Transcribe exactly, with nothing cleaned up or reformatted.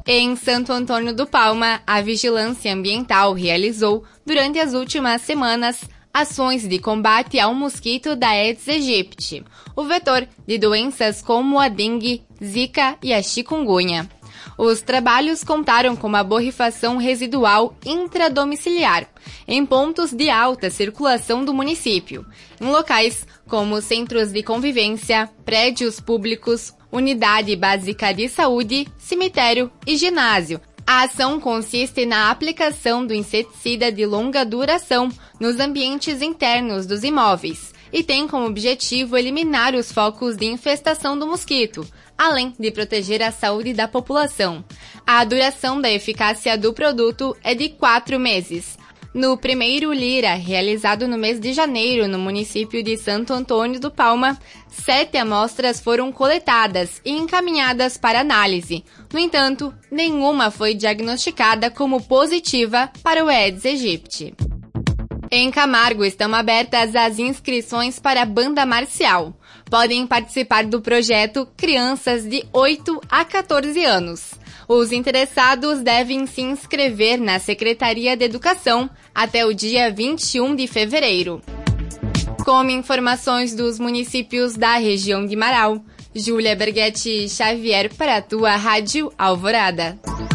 Em Santo Antônio do Palma, a Vigilância Ambiental realizou, durante as últimas semanas, ações de combate ao mosquito da Aedes aegypti, o vetor de doenças como a dengue, zika e a chikungunya. Os trabalhos contaram com uma borrifação residual intradomiciliar, em pontos de alta circulação do município, em locais como centros de convivência, prédios públicos, unidade básica de saúde, cemitério e ginásio. A ação consiste na aplicação do inseticida de longa duração nos ambientes internos dos imóveis e tem como objetivo eliminar os focos de infestação do mosquito, além de proteger a saúde da população. A duração da eficácia do produto é de quatro meses. No primeiro Lira, realizado no mês de janeiro no município de Santo Antônio do Palma, sete amostras foram coletadas e encaminhadas para análise. No entanto, nenhuma foi diagnosticada como positiva para o Aedes aegypti. Em Camargo estão abertas as inscrições para a banda marcial. Podem participar do projeto crianças de oito a quatorze anos. Os interessados devem se inscrever na Secretaria de Educação até o dia vinte e um de fevereiro. Com informações dos municípios da região de Marau, Júlia Berghetti Xavier para a tua Rádio Alvorada.